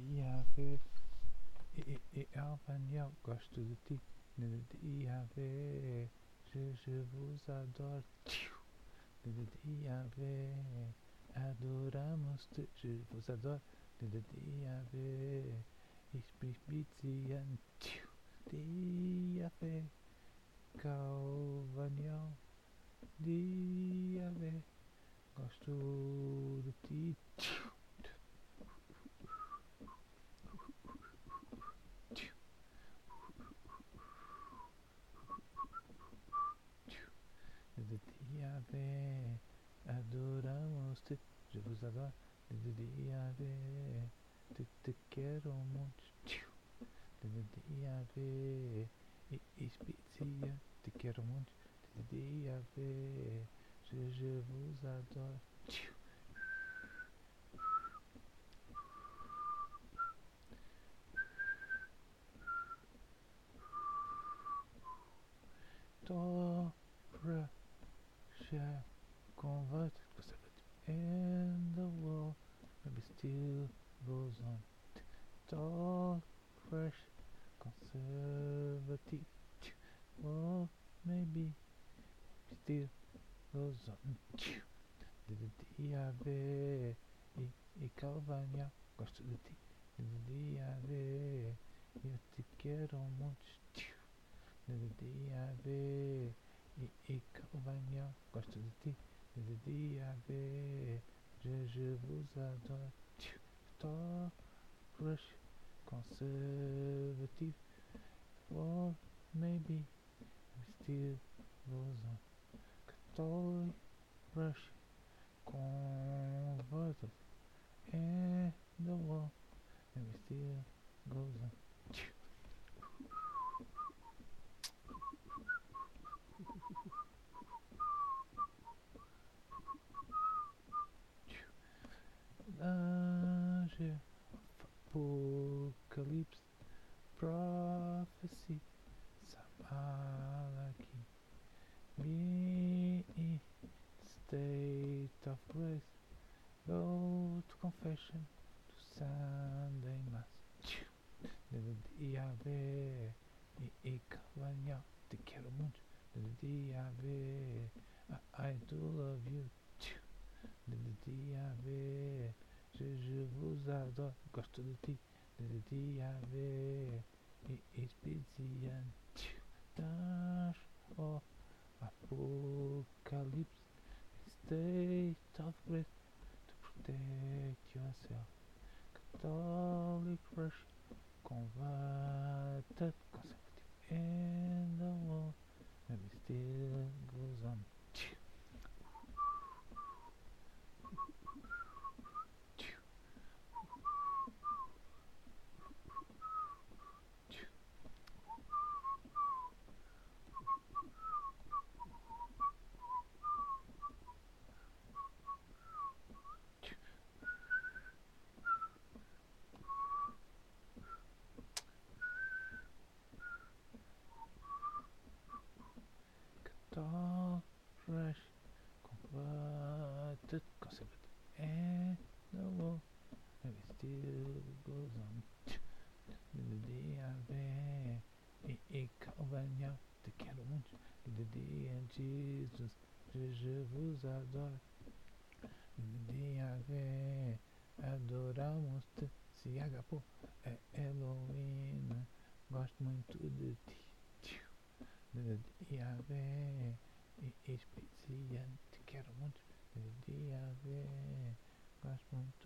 Yahvé, et Arvania, gosto de ti. Yahvé, je vous adore. Yahvé, adoramos-te, je vous adore. Yahvé, ich bin Bizian. Yahvé, Calvania, Yahvé, gosto de ti. Yahvé, adoramos-te, je vous adore. Yahvé, te quero muito. Yahvé, ich bitte, te quero muito. Yahvé, je vous adore. Dobra, share, convert, and the world maybe still goes on. Tall, fresh, conservative, or maybe still goes on. Yahvé, e Calvania, gosto de ti. Yahvé, eu te quero muito. Yahvé, e Calvania, gosto de ti. Yahvé, je vous adore. Tall, fresh, conservative, or maybe still goes on. Catholic, Russian, converted, and the war maybe still goes on. Danger of apocalypse, prophecy, Samalaki, me state of grace, go to confession, to Sunday Mass. Yahvé, e Calvania, te quero muito. Yahvé, I do love you. Yahvé, je vous adore, gosto de ti. Yahvé, it's busy and dash of apocalypse, state of grace to protect yourself. Catholic Russian, converted, conservative, and the war maybe still goes on. Tall, fresh, converted, conservative, and the war maybe still goes on. Yahvé, e Calvania, te quero muito. Jesus, je vous adore. Yahvé, adoramos-te. Se agapô é Elohim, gosto muito de ti. Yahvé, e especial, te quero muito. Yahvé, gosto muito